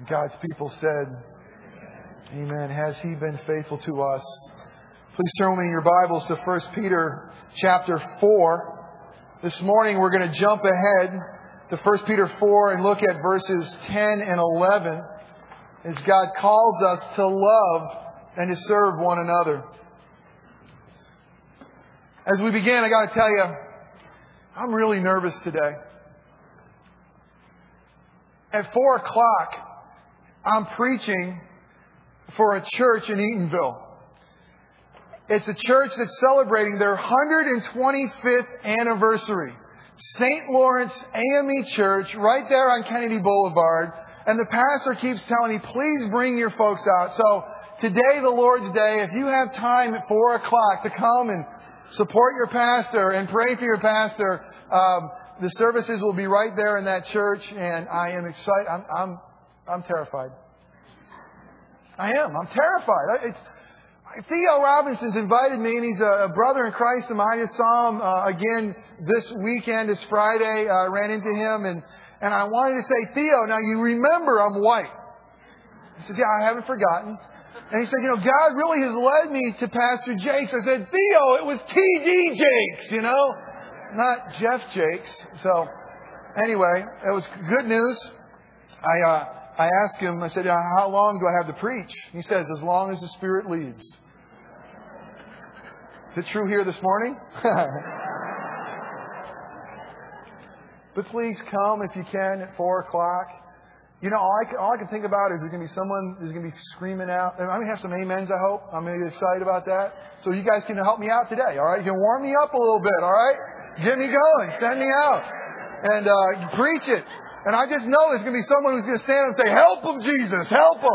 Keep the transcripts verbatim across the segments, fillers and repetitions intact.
God's people said, Amen. Has He been faithful to us? Please turn with me in your Bibles to First Peter chapter four. This morning we're going to jump ahead to First Peter four and look at verses ten and eleven as God calls us to love and to serve one another. As we begin, I got to tell you, I'm really nervous today. At four o'clock, I'm preaching for a church in Eatonville. It's a church that's celebrating their one hundred twenty-fifth anniversary. Saint Lawrence A M E Church, right there on Kennedy Boulevard. And the pastor keeps telling me, please bring your folks out. So today, the Lord's Day, if you have time at four o'clock to come and support your pastor and pray for your pastor, um, the services will be right there in that church. And I am excited. I'm, I'm I'm terrified. I am. I'm terrified. It's, Theo Robinson's invited me, and he's a, a brother in Christ of mine. I just saw him uh, again this weekend, this Friday. I uh, ran into him, and, and I wanted to say, Theo, now you remember I'm white. He says, yeah, I haven't forgotten. And he said, you know, God really has led me to Pastor Jakes. I said, Theo, it was T D Jakes, you know, not Jeff Jakes. So anyway, it was good news. I, uh, I asked him, I said, how long do I have to preach? He says, as long as the Spirit leads. Is it true here this morning? But please come if you can at four o'clock. You know, all I, can, all I can think about is there's going to be someone who's going to be screaming out. And I'm going to have some amens, I hope. I'm going to get excited about that. So you guys can help me out today, all right? You can warm me up a little bit, all right? Get me going. Send me out. And uh, preach it. And I just know there's going to be someone who's going to stand and say, help them, Jesus, help them.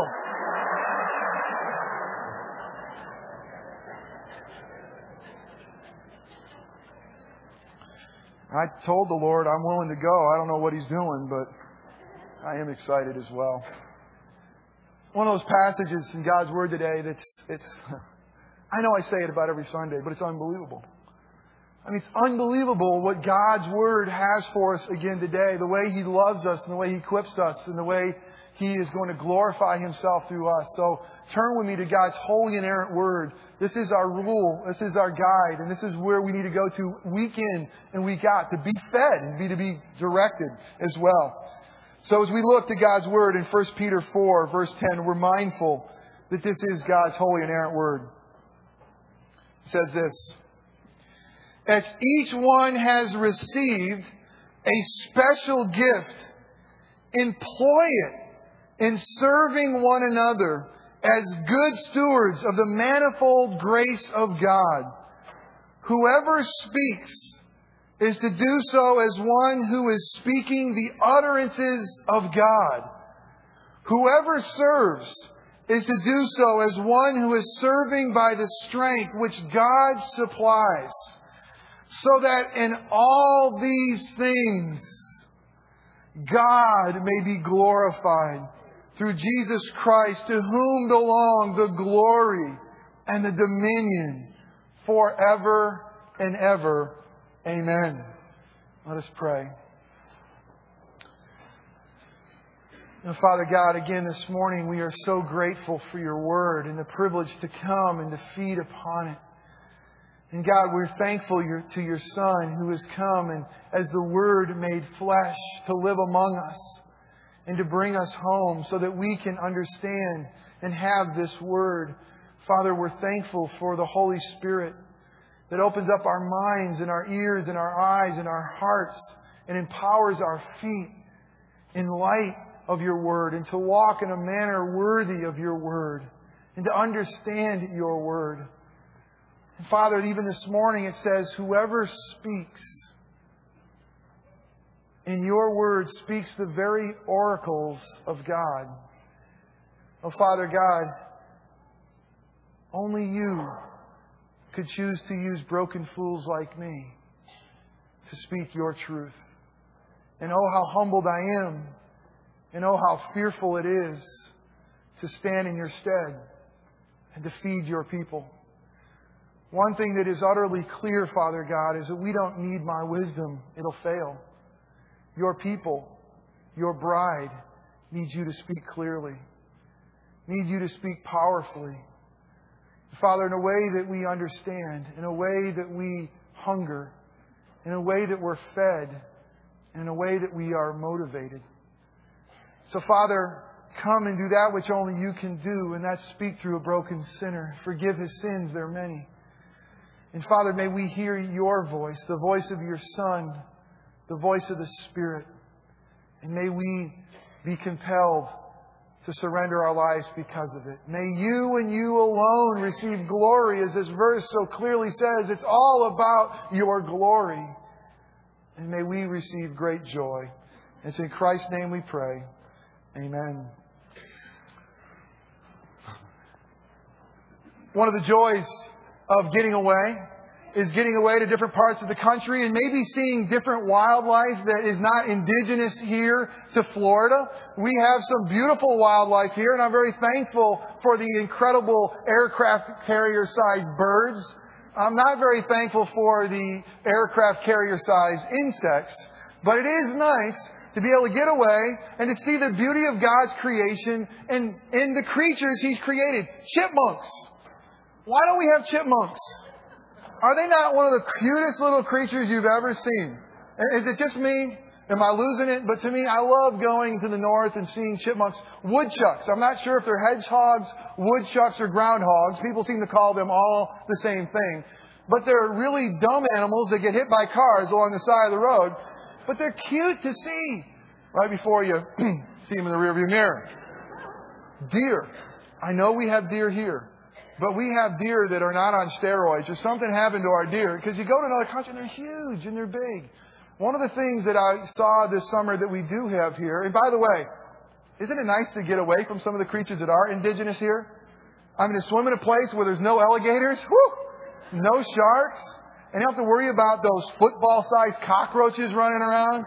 I told the Lord I'm willing to go. I don't know what He's doing, but I am excited as well. One of those passages in God's Word today that's, it's, I know I say it about every Sunday, but it's unbelievable. I mean, it's unbelievable what God's Word has for us again today. The way He loves us and the way He equips us and the way He is going to glorify Himself through us. So turn with me to God's holy inerrant Word. This is our rule. This is our guide. And this is where we need to go to week in and week out to be fed and be to be directed as well. So as we look to God's Word in First Peter four, verse ten, we're mindful that this is God's holy inerrant Word. It says this. As each one has received a special gift, employ it in serving one another as good stewards of the manifold grace of God. Whoever speaks is to do so as one who is speaking the utterances of God. Whoever serves is to do so as one who is serving by the strength which God supplies. So that in all these things, God may be glorified through Jesus Christ, to whom belong the glory and the dominion forever and ever. Amen. Let us pray. And Father God, again this morning we are so grateful for Your Word and the privilege to come and to feed upon it. And God, we're thankful to Your Son who has come and as the Word made flesh to live among us and to bring us home so that we can understand and have this Word. Father, we're thankful for the Holy Spirit that opens up our minds and our ears and our eyes and our hearts and empowers our feet in light of Your Word and to walk in a manner worthy of Your Word and to understand Your Word. And Father, even this morning it says, whoever speaks in Your Word speaks the very oracles of God. Oh, Father God, only You could choose to use broken fools like me to speak Your truth. And oh, how humbled I am. And oh, how fearful it is to stand in Your stead and to feed Your people. One thing that is utterly clear, Father God, is that we don't need my wisdom. It'll fail. Your people, Your bride, need You to speak clearly. Need You to speak powerfully. Father, in a way that we understand, in a way that we hunger, in a way that we're fed, in a way that we are motivated. So, Father, come and do that which only You can do, and that's speak through a broken sinner. Forgive his sins, they're many. And Father, may we hear Your voice, the voice of Your Son, the voice of the Spirit. And may we be compelled to surrender our lives because of it. May You and You alone receive glory, as this verse so clearly says. It's all about Your glory. And may we receive great joy. It's in Christ's name we pray. Amen. One of the joys of getting away is getting away to different parts of the country and maybe seeing different wildlife that is not indigenous here to Florida. We have some beautiful wildlife here, and I'm very thankful for the incredible aircraft carrier-sized birds. I'm not very thankful for the aircraft carrier-sized insects, but it is nice to be able to get away and to see the beauty of God's creation and in the creatures He's created. Chipmunks. Why don't we have chipmunks? Are they not one of the cutest little creatures you've ever seen? Is it just me? Am I losing it? But to me, I love going to the north and seeing chipmunks. Woodchucks. I'm not sure if they're hedgehogs, woodchucks, or groundhogs. People seem to call them all the same thing. But they're really dumb animals that get hit by cars along the side of the road. But they're cute to see right before you see them in the rearview mirror. Deer. I know we have deer here. But we have deer that are not on steroids, or something happened to our deer. Because you go to another country and they're huge and they're big. One of the things that I saw this summer that we do have here, and by the way, isn't it nice to get away from some of the creatures that are indigenous here? I mean, to swim in a place where there's no alligators, whoo, no sharks, and you don't have to worry about those football-sized cockroaches running around.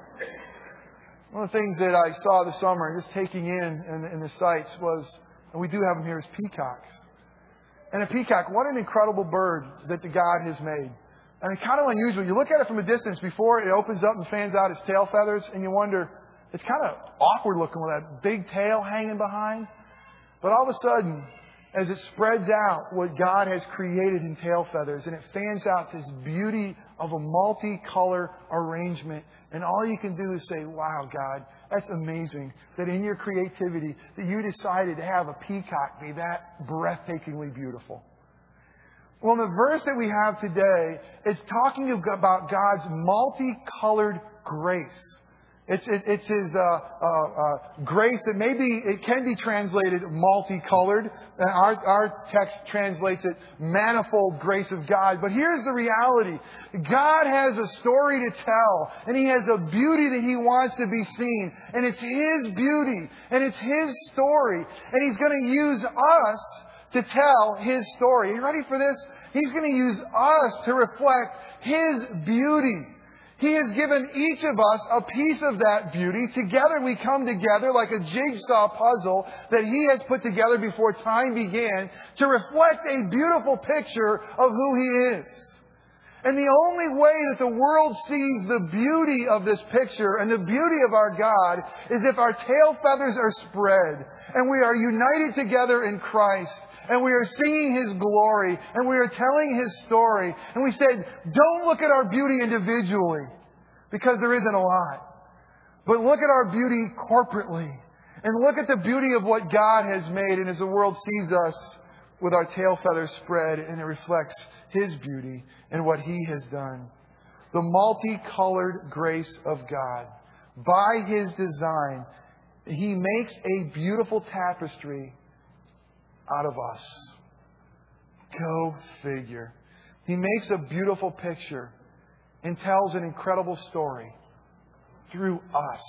One of the things that I saw this summer, just taking in in, in the sights, was, and we do have them here, is peacocks. And a peacock, what an incredible bird that the God has made. And it's kind of unusual. You look at it from a distance before it opens up and fans out its tail feathers, and you wonder, it's kind of awkward looking with that big tail hanging behind. But all of a sudden, as it spreads out what God has created in tail feathers, and it fans out this beauty of a multicolor arrangement, and all you can do is say, wow, God, that's amazing that in Your creativity that You decided to have a peacock be that breathtakingly beautiful. Well, in the verse that we have today, it's talking about God's multicolored grace. It's, it, it's His uh, uh, uh, grace that maybe it can be translated multicolored. And our, our text translates it manifold grace of God. But here's the reality. God has a story to tell. And He has a beauty that He wants to be seen. And it's His beauty. And it's His story. And He's going to use us to tell His story. Are you ready for this? He's going to use us to reflect His beauty. He has given each of us a piece of that beauty. Together we come together like a jigsaw puzzle that He has put together before time began to reflect a beautiful picture of who He is. And the only way that the world sees the beauty of this picture and the beauty of our God is if our tail feathers are spread and we are united together in Christ. And we are singing His glory. And we are telling His story. And we said, don't look at our beauty individually. Because there isn't a lot. But look at our beauty corporately. And look at the beauty of what God has made. And as the world sees us with our tail feathers spread. And it reflects His beauty and what He has done. The multicolored grace of God. By His design, He makes a beautiful tapestry out of us. Go figure. He makes a beautiful picture and tells an incredible story through us.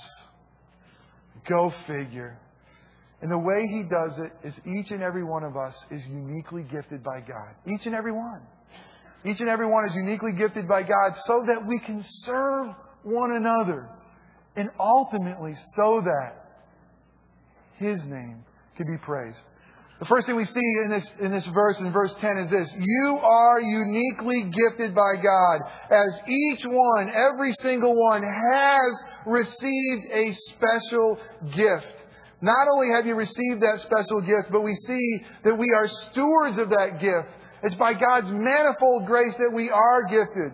Go figure. And the way He does it is each and every one of us is uniquely gifted by God. Each and every one. Each and every one is uniquely gifted by God so that we can serve one another. And ultimately so that His name can be praised. The first thing we see in this, in this verse, in verse ten, is this. You are uniquely gifted by God, as each one, every single one, has received a special gift. Not only have you received that special gift, but we see that we are stewards of that gift. It's by God's manifold grace that we are gifted.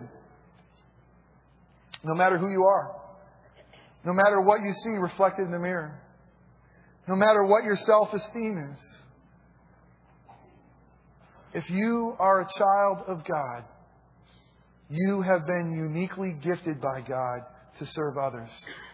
No matter who you are. No matter what you see reflected in the mirror. No matter what your self-esteem is. If you are a child of God, you have been uniquely gifted by God to serve others.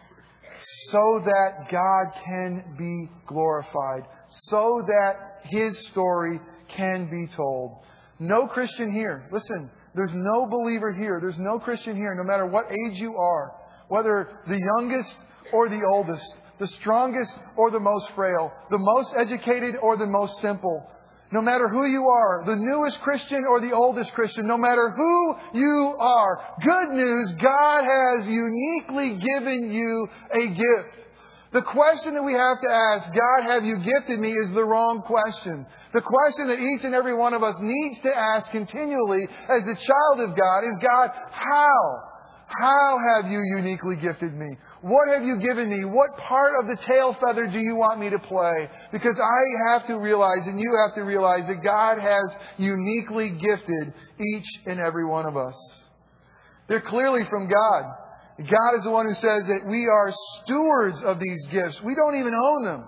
So that God can be glorified. So that His story can be told. No Christian here, listen, there's no believer here, there's no Christian here, no matter what age you are, whether the youngest or the oldest, the strongest or the most frail, the most educated or the most simple. No matter who you are, the newest Christian or the oldest Christian, no matter who you are, good news, God has uniquely given you a gift. The question that we have to ask, God, have you gifted me, is the wrong question. The question that each and every one of us needs to ask continually as a child of God is, God, how? How have you uniquely gifted me? What have you given me? What part of the tail feather do you want me to play? Because I have to realize, and you have to realize, that God has uniquely gifted each and every one of us. They're clearly from God. God is the one who says that we are stewards of these gifts. We don't even own them.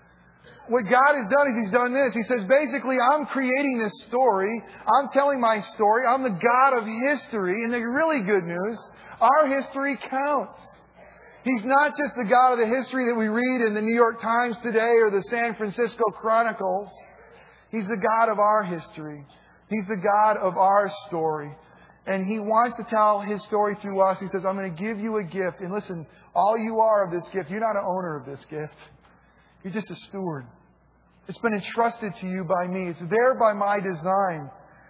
What God has done is He's done this. He says, basically, I'm creating this story. I'm telling my story. I'm the God of history. And the really good news, our history counts. He's not just the God of the history that we read in the New York Times today or the San Francisco Chronicles. He's the God of our history. He's the God of our story. And He wants to tell His story through us. He says, I'm going to give you a gift. And listen, all you are of this gift, you're not an owner of this gift. You're just a steward. It's been entrusted to you by me. It's there by my design.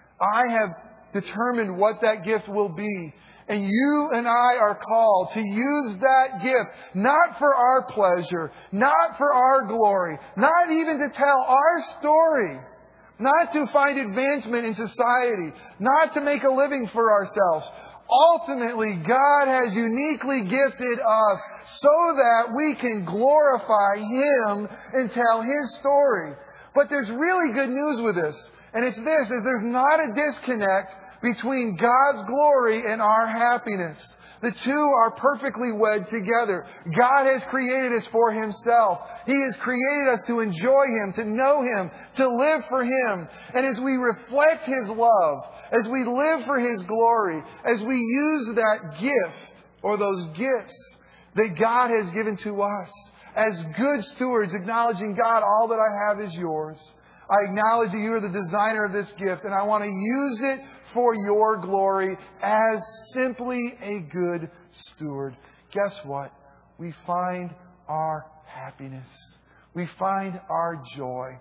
I have determined what that gift will be. And you and I are called to use that gift, not for our pleasure, not for our glory, not even to tell our story, not to find advancement in society, not to make a living for ourselves. Ultimately, God has uniquely gifted us so that we can glorify Him and tell His story. But there's really good news with this. And it's this, is there's not a disconnect between God's glory and our happiness. The two are perfectly wed together. God has created us for Himself. He has created us to enjoy Him, to know Him, to live for Him. And as we reflect His love, as we live for His glory, as we use that gift or those gifts that God has given to us as good stewards, acknowledging, God, all that I have is yours. I acknowledge that you are the designer of this gift, and I want to use it for your glory as simply a good steward. Guess what? We find our happiness. We find our joy.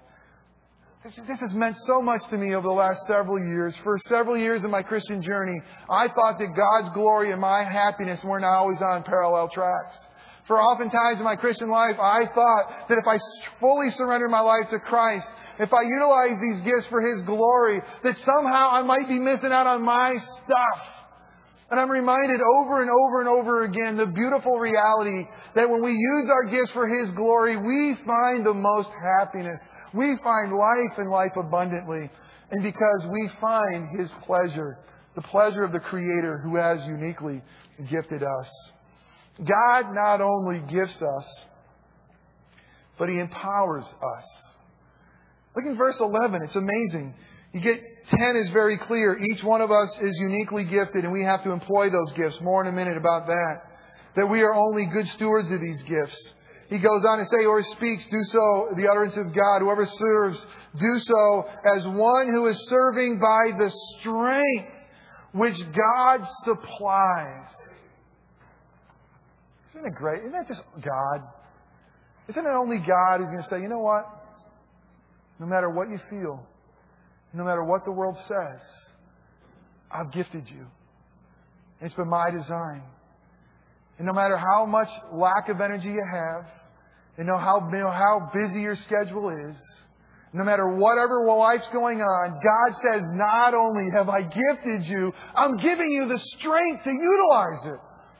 This, this has meant so much to me over the last several years. For several years in my Christian journey, I thought that God's glory and my happiness weren't always on parallel tracks. For oftentimes in my Christian life, I thought that if I fully surrendered my life to Christ, if I utilize these gifts for His glory, that somehow I might be missing out on my stuff. And I'm reminded over and over and over again the beautiful reality that when we use our gifts for His glory, we find the most happiness. We find life and life abundantly. And because we find His pleasure, the pleasure of the Creator who has uniquely gifted us. God not only gifts us, but He empowers us. Look in verse eleven. It's amazing. You get ten is very clear. Each one of us is uniquely gifted, and we have to employ those gifts. More in a minute about that. That we are only good stewards of these gifts. He goes on to say, whoever speaks, do so the utterance of God. Whoever serves, do so as one who is serving by the strength which God supplies. Isn't it great? Isn't that just God? Isn't it only God who's going to say, you know what? No matter what you feel, no matter what the world says, I've gifted you. It's been my design. And no matter how much lack of energy you have, and know how, you know, how busy your schedule is, no matter whatever life's going on, God says, not only have I gifted you, I'm giving you the strength to utilize it.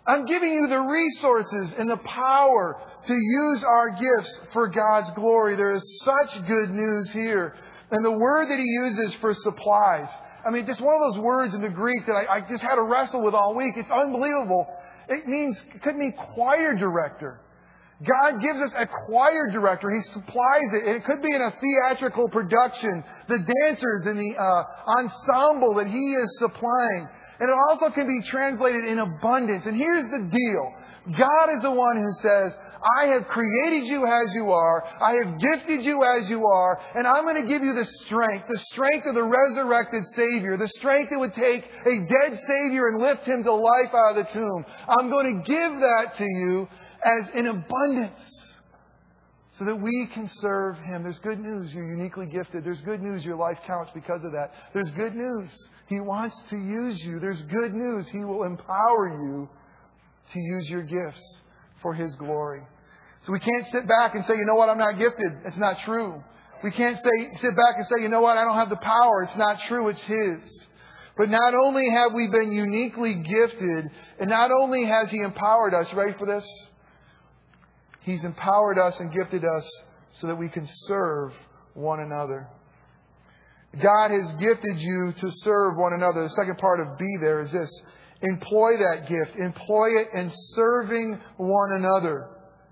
I'm giving you the resources and the power to use our gifts for God's glory. There is such good news here. And the word that he uses for supplies, I mean, just one of those words in the Greek that I, I just had to wrestle with all week. It's unbelievable. It means, it could mean choir director. God gives us a choir director. He supplies it. It could be in a theatrical production. The dancers and the uh, ensemble that He is supplying. And it also can be translated in abundance. And here's the deal. God is the one who says, I have created you as you are. I have gifted you as you are. And I'm going to give you the strength, the strength of the resurrected Savior, the strength that would take a dead Savior and lift Him to life out of the tomb. I'm going to give that to you as in abundance so that we can serve Him. There's good news. You're uniquely gifted. There's good news. Your life counts because of that. There's good news. He wants to use you. There's good news. He will empower you to use your gifts for His glory. So we can't sit back and say, you know what, I'm not gifted. It's not true. We can't say, sit back and say, you know what, I don't have the power. It's not true. It's His. But not only have we been uniquely gifted, and not only has He empowered us, ready for this? He's empowered us and gifted us so that we can serve one another. God has gifted you to serve one another. The second part of B there is this. Employ that gift. Employ it in serving one another.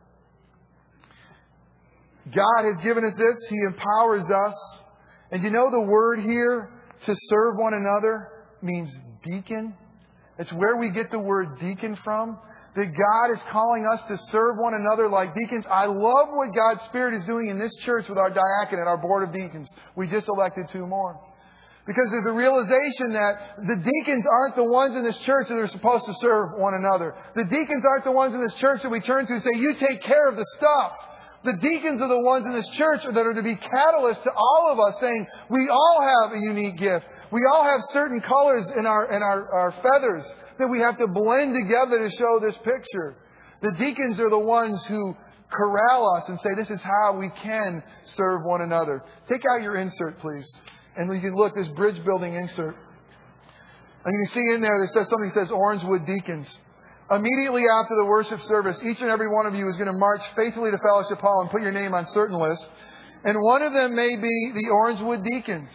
God has given us this. He empowers us. And you know the word here, to serve one another, means deacon. It's where we get the word deacon from. That God is calling us to serve one another like deacons. I love what God's Spirit is doing in this church with our diaconate, our board of deacons. We just elected two more. Because there's a realization that the deacons aren't the ones in this church that are supposed to serve one another. The deacons aren't the ones in this church that we turn to and say, you take care of the stuff. The deacons are the ones in this church that are to be catalysts to all of us, saying we all have a unique gift. We all have certain colors in our in our, our feathers that we have to blend together to show this picture. The deacons are the ones who corral us and say, this is how we can serve one another. Take out your insert, please. And we can look, this bridge building insert. And you can see in there that says something that says Orangewood Deacons. Immediately after the worship service, each and every one of you is going to march faithfully to Fellowship Hall and put your name on certain lists. And one of them may be the Orangewood Deacons.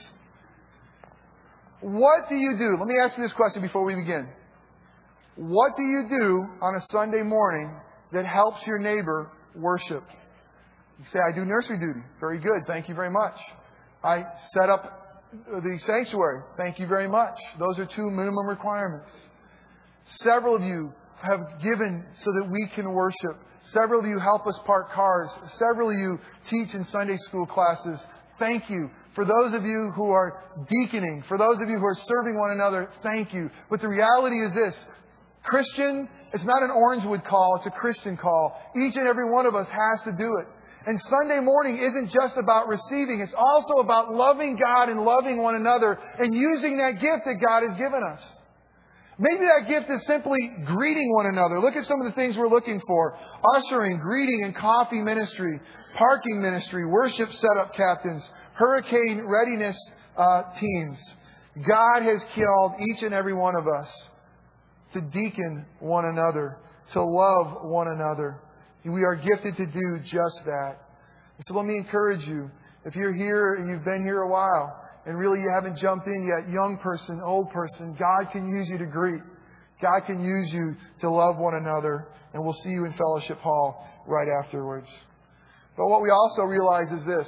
What do you do? Let me ask you this question before we begin. What do you do on a Sunday morning that helps your neighbor worship? You say, I do nursery duty. Very good. Thank you very much. I set up the sanctuary. Thank you very much. Those are two minimum requirements. Several of you have given so that we can worship. Several of you help us park cars. Several of you teach in Sunday school classes. Thank you. For those of you who are deaconing, for those of you who are serving one another, thank you. But the reality is this. Christian, it's not an Orangewood call, it's a Christian call. Each and every one of us has to do it. And Sunday morning isn't just about receiving, it's also about loving God and loving one another and using that gift that God has given us. Maybe that gift is simply greeting one another. Look at some of the things we're looking for. Ushering, greeting and coffee ministry, parking ministry, worship setup captains, hurricane readiness uh, teams. God has called each and every one of us to deacon one another, to love one another. We are gifted to do just that. So let me encourage you. If you're here and you've been here a while, and really you haven't jumped in yet, young person, old person, God can use you to greet. God can use you to love one another. And we'll see you in Fellowship Hall right afterwards. But what we also realize is this.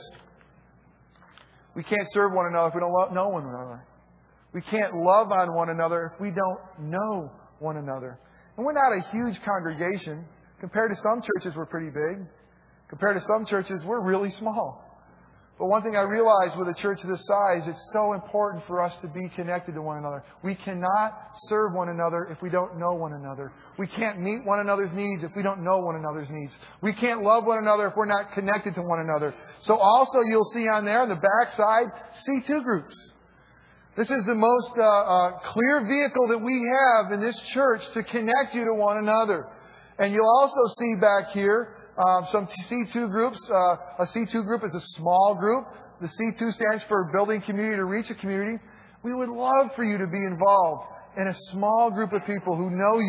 We can't serve one another if we don't love, know one another. We can't love on one another if we don't know one another. And we're not a huge congregation. Compared to some churches, we're pretty big. Compared to some churches, we're really small. But one thing I realize with a church this size, it's so important for us to be connected to one another. We cannot serve one another if we don't know one another. We can't meet one another's needs if we don't know one another's needs. We can't love one another if we're not connected to one another. So also you'll see on there on the back side, C two groups. This is the most uh, uh, clear vehicle that we have in this church to connect you to one another. And you'll also see back here Um, some C two groups. Uh, a C two group is a small group. The C two stands for Building Community to Reach a Community. We would love for you to be involved in a small group of people who know you,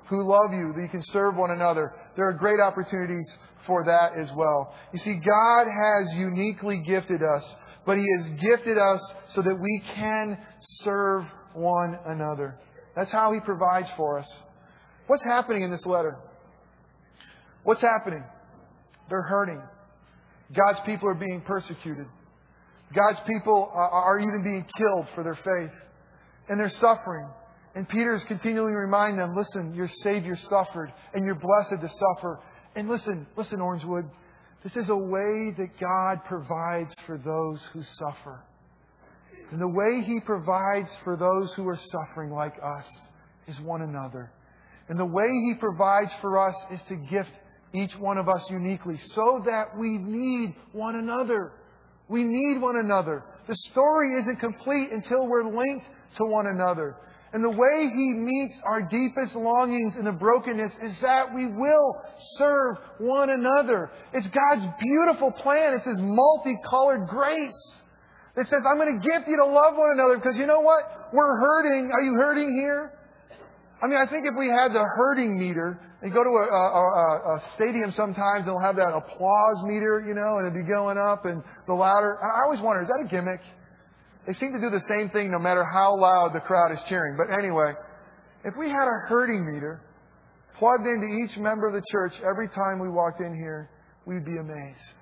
who love you, that you can serve one another. There are great opportunities for that as well. You see, God has uniquely gifted us, but He has gifted us so that we can serve one another. That's how He provides for us. What's happening in this letter? What's happening? They're hurting. God's people are being persecuted. God's people are even being killed for their faith. And they're suffering. And Peter is continually reminding them, listen, your Savior suffered, and you're blessed to suffer. And listen, listen, Orangewood, this is a way that God provides for those who suffer. And the way He provides for those who are suffering like us is one another. And the way He provides for us is to gift each one of us uniquely so that we need one another. We need one another. The story isn't complete until we're linked to one another. And the way He meets our deepest longings in the brokenness is that we will serve one another. It's God's beautiful plan. It's His multicolored grace that says, I'm going to gift you to love one another because you know what? We're hurting. Are you hurting here? I mean, I think if we had the hurting meter, you go to a, a, a stadium sometimes, they'll have that applause meter, you know, and it'll be going up and the louder. I always wonder, is that a gimmick? They seem to do the same thing no matter how loud the crowd is cheering. But anyway, if we had a hurting meter plugged into each member of the church every time we walked in here, we'd be amazed.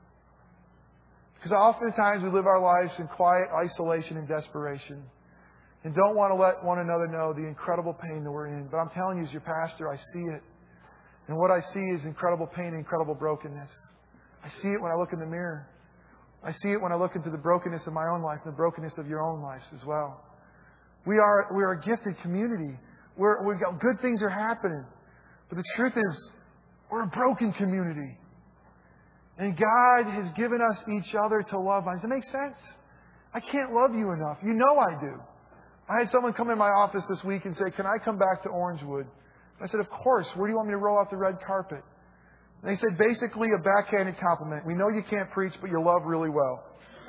Because oftentimes we live our lives in quiet isolation and desperation and don't want to let one another know the incredible pain that we're in. But I'm telling you, as your pastor, I see it. And what I see is incredible pain and incredible brokenness. I see it when I look in the mirror. I see it when I look into the brokenness of my own life and the brokenness of your own lives as well. We are, we are a gifted community. We're, we've got good things are happening. But the truth is, we're a broken community. And God has given us each other to love. Does it make sense? I can't love you enough. You know I do. I had someone come in my office this week and say, can I come back to Orangewood? I said, of course. Where do you want me to roll out the red carpet? And they said, basically a backhanded compliment. We know you can't preach, but you love really well.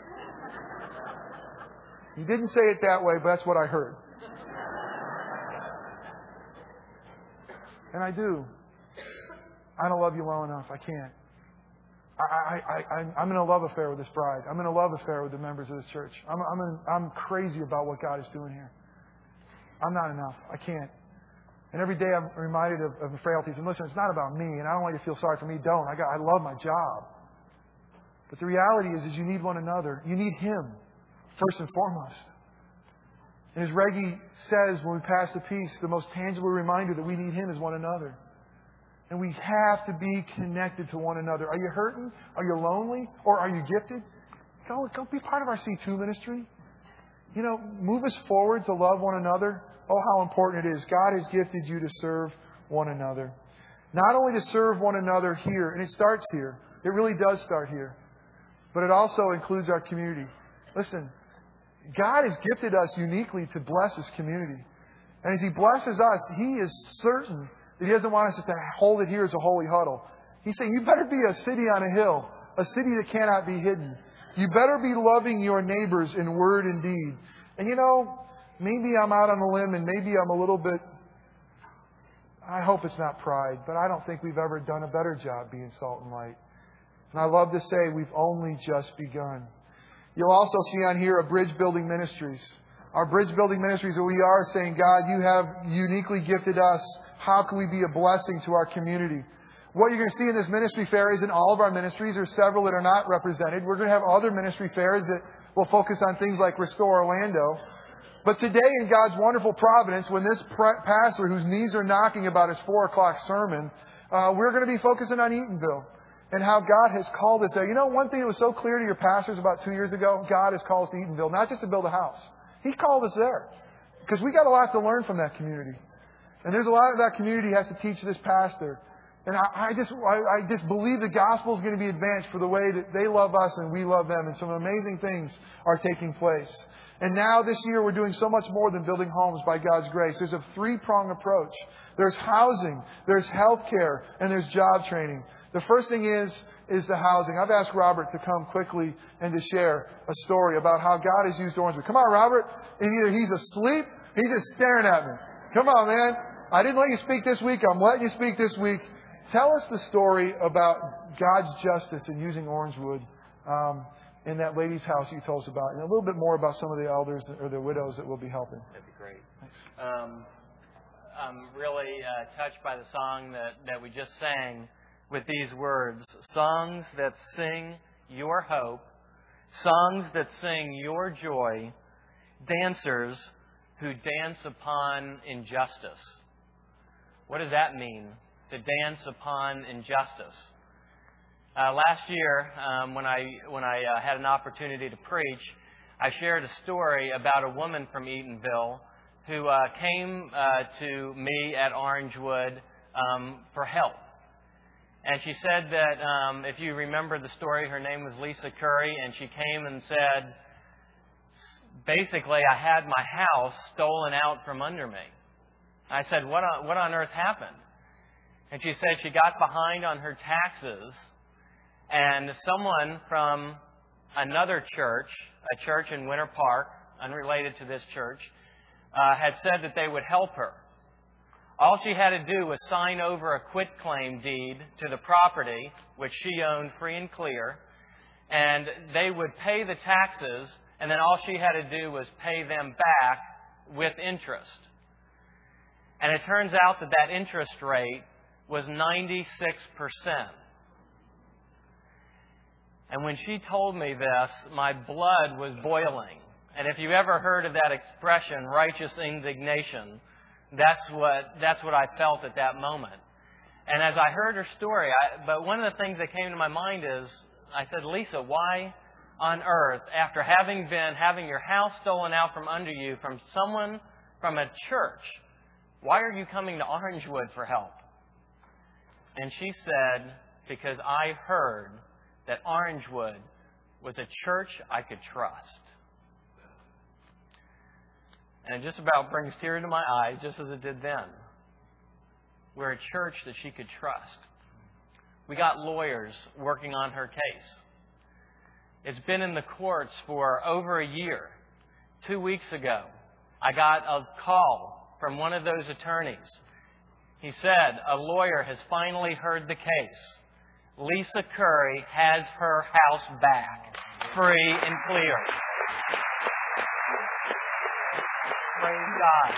He didn't say it that way, but that's what I heard. And I do. I don't love you well enough. I can't. I, I, I, I'm in a love affair with this bride. I'm in a love affair with the members of this church. I'm, I'm, in, I'm crazy about what God is doing here. I'm not enough. I can't. And every day I'm reminded of, of the frailties. And listen, it's not about me, and I don't want you to feel sorry for me. Don't. I got. I love my job. But the reality is, is you need one another. You need Him, first and foremost. And as Reggie says when we pass the peace, the most tangible reminder that we need Him is one another. And we have to be connected to one another. Are you hurting? Are you lonely? Or are you gifted? Go, go be part of our C two ministry. You know, move us forward to love one another. Oh, how important it is. God has gifted you to serve one another. Not only to serve one another here, and it starts here. It really does start here. But it also includes our community. Listen, God has gifted us uniquely to bless His community. And as He blesses us, He is certain that He doesn't want us just to hold it here as a holy huddle. He's saying, you better be a city on a hill, a city that cannot be hidden. You better be loving your neighbors in word and deed. And you know, maybe I'm out on a limb and maybe I'm a little bit, I hope it's not pride, but I don't think we've ever done a better job being salt and light. And I love to say we've only just begun. You'll also see on here a Bridge Building Ministries. Our Bridge Building Ministries, where we are saying, God, you have uniquely gifted us. How can we be a blessing to our community? What you're going to see in this ministry fair isn't all of our ministries. There's several that are not represented. We're going to have other ministry fairs that will focus on things like Restore Orlando. But today, in God's wonderful providence, when this pastor, whose knees are knocking about his four o'clock sermon, uh, we're going to be focusing on Eatonville and how God has called us there. You know, one thing that was so clear to your pastors about two years ago, God has called us to Eatonville, not just to build a house. He called us there because we got a lot to learn from that community. And there's a lot of that community has to teach this pastor. And I, I just I, I just believe the gospel is going to be advanced for the way that they love us and we love them. And some amazing things are taking place. And now this year we're doing so much more than building homes by God's grace. There's a three-pronged approach. There's housing, there's healthcare, and there's job training. The first thing is, is the housing. I've asked Robert to come quickly and to share a story about how God has used Orangewood. Come on, Robert. And either he's asleep, he's just staring at me. Come on, man. I didn't let you speak this week. I'm letting you speak this week. Tell us the story about God's justice in using Orangewood um, in that lady's house you told us about, and a little bit more about some of the elders or the widows that we'll be helping. That'd be great. Thanks. Um, I'm really uh, touched by the song that, that we just sang with these words. Songs that sing your hope, songs that sing your joy, dancers who dance upon injustice. What does that mean, to dance upon injustice? Uh, last year, um, when I when I uh, had an opportunity to preach, I shared a story about a woman from Eatonville who uh, came uh, to me at Orangewood um, for help. And she said that, um, if you remember the story, her name was Lisa Curry, and she came and said, basically, I had my house stolen out from under me. I said, what on, what on earth happened? And she said she got behind on her taxes, and someone from another church, a church in Winter Park, unrelated to this church, uh, had said that they would help her. All she had to do was sign over a quitclaim deed to the property, which she owned free and clear, and they would pay the taxes, and then all she had to do was pay them back with interest. And it turns out that that interest rate was ninety-six percent. And when she told me this, my blood was boiling. And if you've ever heard of that expression, righteous indignation, that's what that's what I felt at that moment. And as I heard her story, I, but one of the things that came to my mind is, I said, Lisa, why on earth, after having been, having your house stolen out from under you from someone from a church, why are you coming to Orangewood for help? And she said, because I heard that Orangewood was a church I could trust. And it just about brings tears to my eyes, just as it did then. We're a church that she could trust. We got lawyers working on her case. It's been in the courts for over a year. Two weeks ago, I got a call from one of those attorneys. He said, a lawyer has finally heard the case. Lisa Curry has her house back, free and clear. Praise God.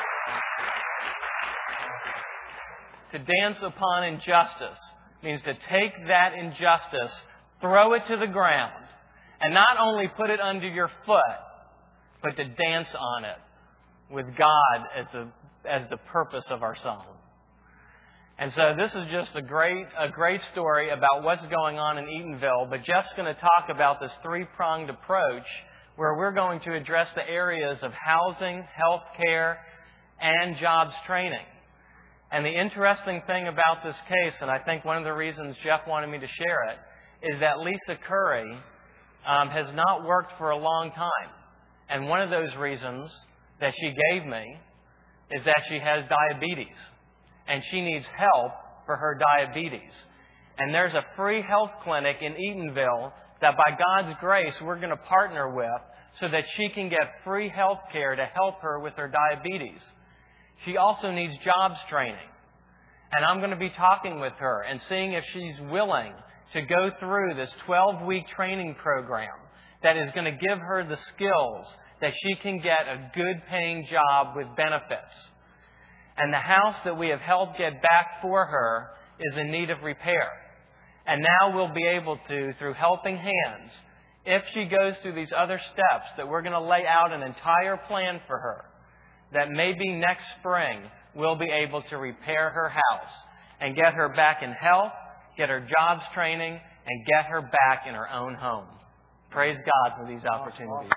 To dance upon injustice means to take that injustice, throw it to the ground, and not only put it under your foot, but to dance on it with God as the, as the purpose of our song. And so this is just a great, a great story about what's going on in Eatonville, but Jeff's going to talk about this three-pronged approach where we're going to address the areas of housing, health care, and jobs training. And the interesting thing about this case, and I think one of the reasons Jeff wanted me to share it, is that Lisa Curry um, has not worked for a long time. And one of those reasons that she gave me is that she has diabetes. And she needs help for her diabetes. And there's a free health clinic in Eatonville that by God's grace we're going to partner with so that she can get free health care to help her with her diabetes. She also needs jobs training. And I'm going to be talking with her and seeing if she's willing to go through this twelve-week training program that is going to give her the skills that she can get a good-paying job with benefits. And the house that we have helped get back for her is in need of repair. And now we'll be able to, through helping hands, if she goes through these other steps, that we're going to lay out an entire plan for her, that maybe next spring we'll be able to repair her house and get her back in health, get her jobs training, and get her back in her own home. Praise God for these opportunities.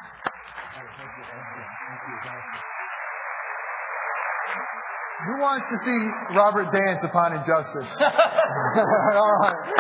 Who wants to see Robert dance upon injustice? All right.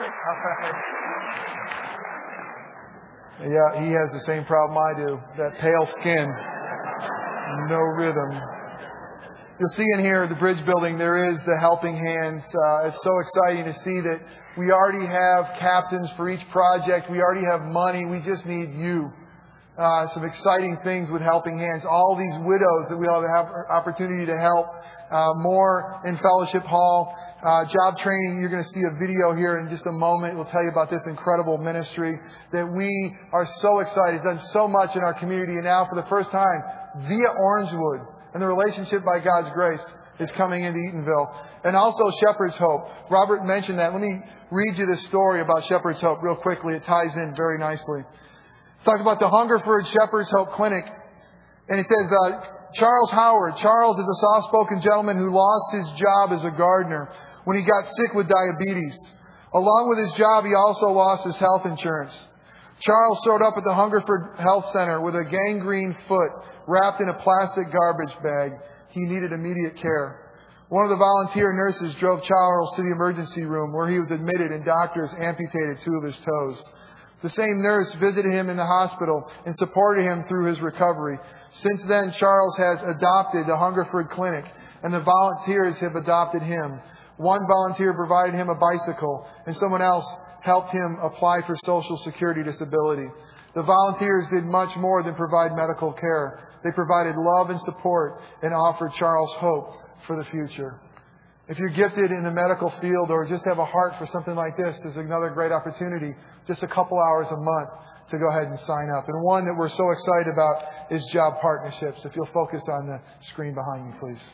Yeah, he has the same problem I do. That pale skin. No rhythm. You'll see in here, the bridge building, there is the helping hands. Uh, it's so exciting to see that we already have captains for each project. We already have money. We just need you. Uh, some exciting things with helping hands. All these widows that we'll have opportunity to help. uh, more in Fellowship Hall. Uh, job training, you're going to see a video here in just a moment. We'll tell you about this incredible ministry that we are so excited. It's done so much in our community, and now for the first time via Orangewood, and the relationship by God's grace is coming into Eatonville. And also Shepherd's Hope. Robert mentioned that. Let me read you this story about Shepherd's Hope real quickly. It ties in very nicely. It talks about the Hungerford Shepherd's Hope Clinic. And it says, uh, Charles Howard. Charles is a soft-spoken gentleman who lost his job as a gardener when he got sick with diabetes. Along with his job, he also lost his health insurance. Charles showed up at the Hungerford Health Center with a gangrene foot wrapped in a plastic garbage bag. He needed immediate care. One of the volunteer nurses drove Charles to the emergency room where he was admitted, and doctors amputated two of his toes. The same nurse visited him in the hospital and supported him through his recovery. Since then, Charles has adopted the Hungerford Clinic, and the volunteers have adopted him. One volunteer provided him a bicycle, and someone else helped him apply for Social Security disability. The volunteers did much more than provide medical care. They provided love and support and offered Charles hope for the future. If you're gifted in the medical field or just have a heart for something like this, there's another great opportunity, just a couple hours a month, to go ahead and sign up. And one that we're so excited about is job partnerships. If you'll focus on the screen behind me, please.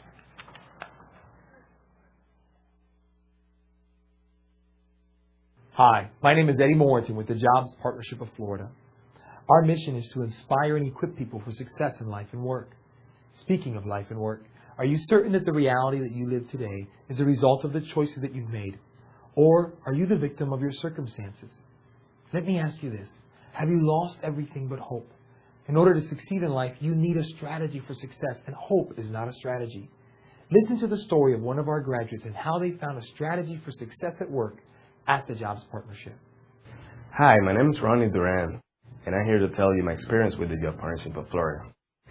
Hi, my name is Eddie Morenton with the Jobs Partnership of Florida. Our mission is to inspire and equip people for success in life and work. Speaking of life and work, are you certain that the reality that you live today is a result of the choices that you've made? Or are you the victim of your circumstances? Let me ask you this. Have you lost everything but hope? In order to succeed in life, you need a strategy for success, and hope is not a strategy. Listen to the story of one of our graduates and how they found a strategy for success at work at the Jobs Partnership. Hi, my name is Ronnie Duran, and I'm here to tell you my experience with the Job Partnership of Florida.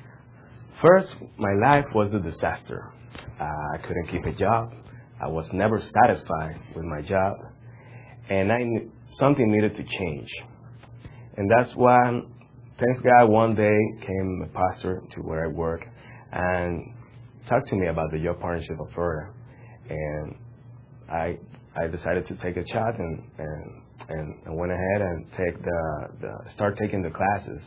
First, my life was a disaster. Uh, I couldn't keep a job. I was never satisfied with my job, and I kn- something needed to change. And that's why, thanks God, one day came a pastor to where I work and talked to me about the Job Partnership of Florida, and I I decided to take a shot and and and went ahead and take the, the start taking the classes,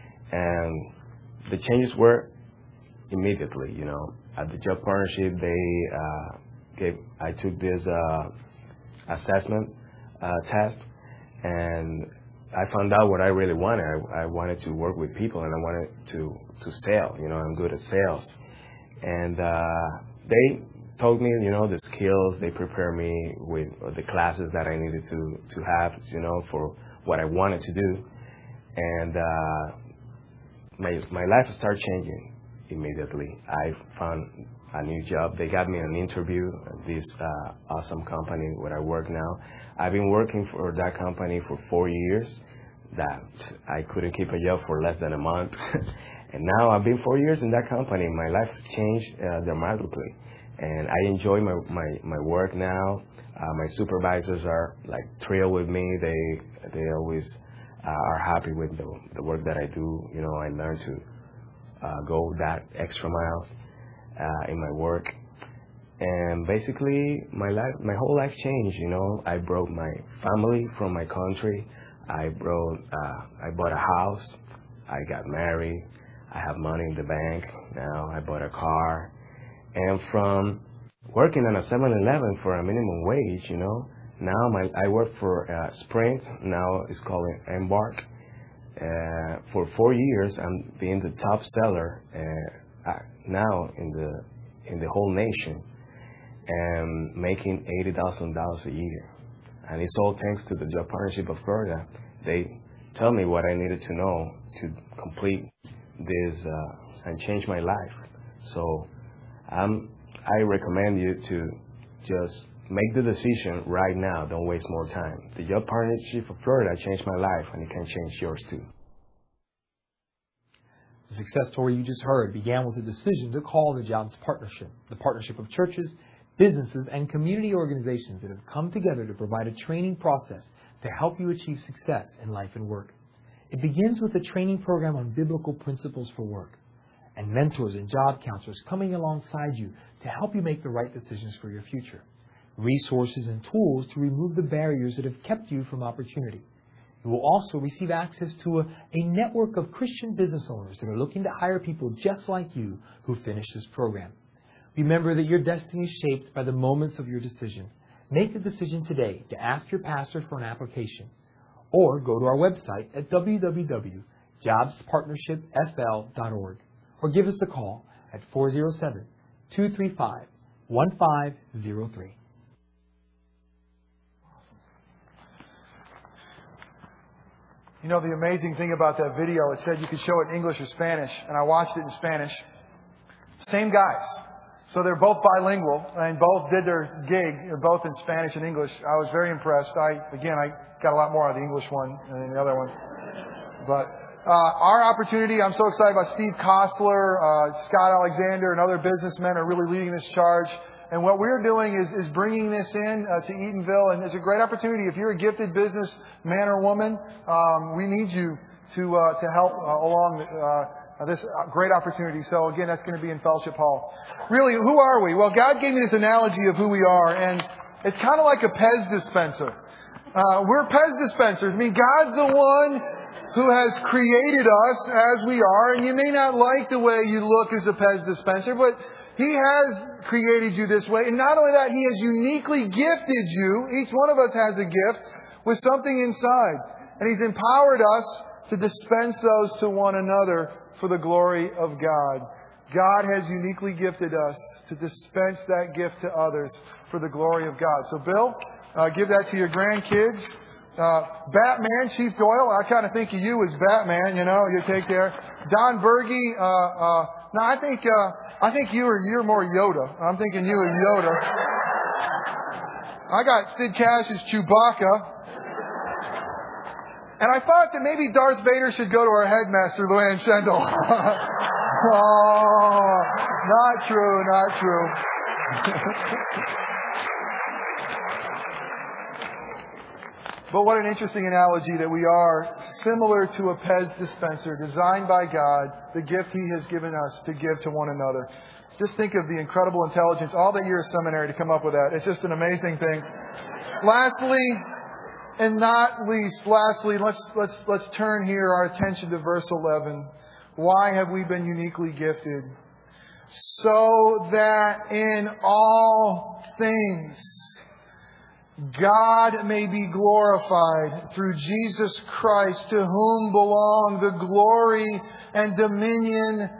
and the changes were immediately. You know, at the Job Partnership, they uh, gave I took this uh, assessment uh, test, and I found out what I really wanted. I, I wanted to work with people, and I wanted to to sell. You know, I'm good at sales, and uh, they told me, you know, the skills. They prepared me with the classes that I needed to to have, you know, for what I wanted to do, and uh, my my life started changing immediately. I found a new job. They got me an interview at this uh, awesome company where I work now. I've been working for that company for four years. That I couldn't keep a job for less than a month, and now I've been four years in that company. My life's changed uh, dramatically. And I enjoy my, my, my work now. Uh, my supervisors are like thrilled with me. They they always uh, are happy with the, the work that I do. You know, I learn to uh, go that extra miles uh, in my work. And basically, my life, my whole life changed. You know, I brought my family from my country. I brought, uh, I bought a house. I got married. I have money in the bank now. I bought a car. And from working on a seven eleven for a minimum wage, you know, now my I work for uh, Sprint, now it's called Embark. Uh, for four years, I'm being the top seller uh, now in the in the whole nation, and making eighty thousand dollars a year. And it's all thanks to the Job Partnership of Florida. They tell me what I needed to know to complete this uh, and change my life. So. Um, I recommend you to just make the decision right now. Don't waste more time. The Job Partnership of Florida changed my life, and it can change yours too. The success story you just heard began with a decision to call the Jobs Partnership, the partnership of churches, businesses, and community organizations that have come together to provide a training process to help you achieve success in life and work. It begins with a training program on biblical principles for work. and mentors and job counselors coming alongside you to help you make the right decisions for your future. Resources and tools to remove the barriers that have kept you from opportunity. You will also receive access to a, a network of Christian business owners that are looking to hire people just like you who finish this program. Remember that your destiny is shaped by the moments of your decision. Make a decision today to ask your pastor for an application, or go to our website at w w w dot jobs partnership f l dot org, or give us a call at four oh seven, two three five, one five oh three. You know, the amazing thing about that video, it said you could show it in English or Spanish, and I watched it in Spanish. Same guys. So they're both bilingual, and both did their gig. They're both in Spanish and English. I was very impressed. I, again, I got a lot more out of the English one than the other one. But uh, our opportunity, I'm so excited about Steve Kostler, uh, Scott Alexander, and other businessmen are really leading this charge. And what we're doing is, is bringing this in uh, to Eatonville, and it's a great opportunity. If you're a gifted business man or woman, um, we need you to uh, to help uh, along uh, this great opportunity. So again, that's going to be in Fellowship Hall. Really, who are we? Well, God gave me this analogy of who we are, and it's kind of like a Pez dispenser. Uh, we're Pez dispensers. I mean, God's the one who has created us as we are, and you may not like the way you look as a Pez dispenser, but He has created you this way. And not only that, He has uniquely gifted you. Each one of us has a gift with something inside. And He's empowered us to dispense those to one another for the glory of God. God has uniquely gifted us to dispense that gift to others for the glory of God. So Bill, uh, give that to your grandkids. Uh, Batman, Chief Doyle, I kind of think of you as Batman, you know, you take there. Don Berge, uh, uh, no, I think, uh, I think you are, you're more Yoda. I'm thinking you are Yoda. I got Sid Cash as Chewbacca. And I thought that maybe Darth Vader should go to our headmaster, Luann Schendel. Oh, not true, not true. But what an interesting analogy that we are similar to a Pez dispenser designed by God, the gift He has given us to give to one another. Just think of the incredible intelligence, all the years seminary to come up with that. It's just an amazing thing. Lastly, and not least, lastly, let's let's let's turn here our attention to verse eleven. Why have we been uniquely gifted? So that in all things God may be glorified through Jesus Christ, to whom belong the glory and dominion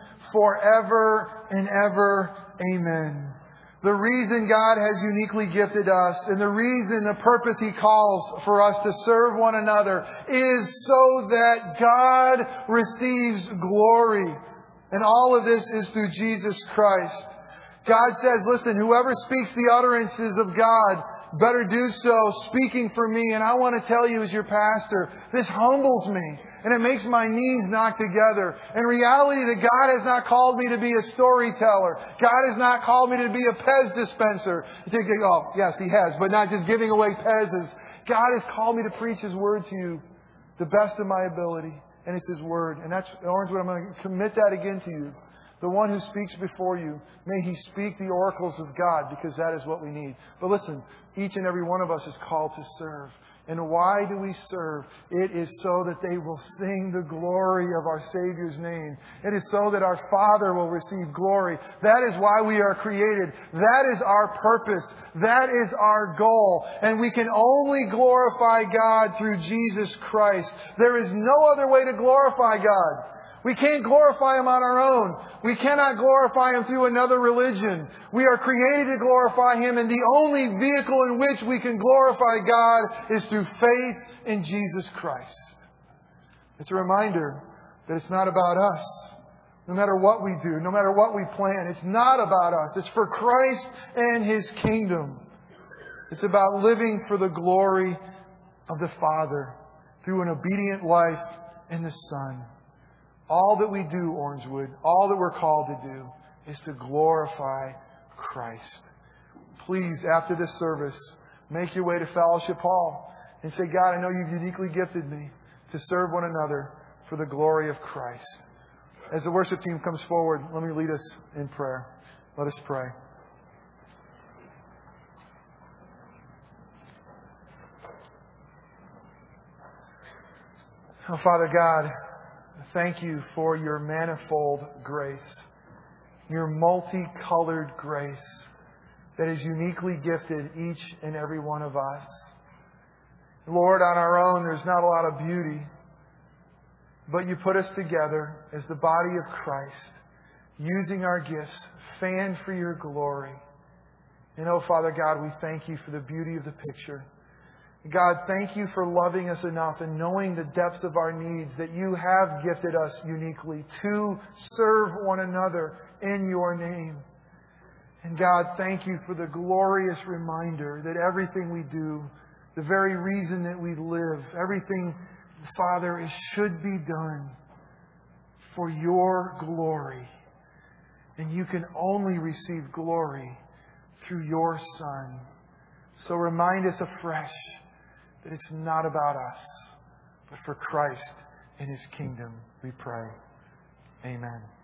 forever and ever. Amen. The reason God has uniquely gifted us, and the reason, the purpose He calls for us to serve one another, is so that God receives glory. And all of this is through Jesus Christ. God says, listen, whoever speaks the utterances of God better do so speaking for me. And I want to tell you as your pastor, this humbles me. And it makes my knees knock together. In reality, that God has not called me to be a storyteller. God has not called me to be a Pez dispenser. You think, oh, yes, He has, but not just giving away Pez's. God has called me to preach His Word to you, the best of my ability. And it's His Word. And that's, Orangewood, I'm going to commit that again to you. The one who speaks before you, may he speak the oracles of God, because that is what we need. But listen, each and every one of us is called to serve. And why do we serve? It is so that they will sing the glory of our Savior's name. It is so that our Father will receive glory. That is why we are created. That is our purpose. That is our goal. And we can only glorify God through Jesus Christ. There is no other way to glorify God. We can't glorify Him on our own. We cannot glorify Him through another religion. We are created to glorify Him, and the only vehicle in which we can glorify God is through faith in Jesus Christ. It's a reminder that it's not about us. No matter what we do, no matter what we plan, it's not about us. It's for Christ and His kingdom. It's about living for the glory of the Father through an obedient life in the Son. All that we do, Orangewood, all that we're called to do is to glorify Christ. Please, after this service, make your way to Fellowship Hall and say, God, I know You've uniquely gifted me to serve one another for the glory of Christ. As the worship team comes forward, let me lead us in prayer. Let us pray. Oh, Father God, thank you for your manifold grace, your multicolored grace that has uniquely gifted each and every one of us. Lord, on our own, there's not a lot of beauty, but you put us together as the body of Christ, using our gifts, fanned for your glory. And oh, Father God, we thank you for the beauty of the picture. God, thank you for loving us enough and knowing the depths of our needs that you have gifted us uniquely to serve one another in your name. And God, thank you for the glorious reminder that everything we do, the very reason that we live, everything, Father, is should be done for your glory. And you can only receive glory through your Son. So remind us afresh that it's not about us, but for Christ and His kingdom, we pray. Amen.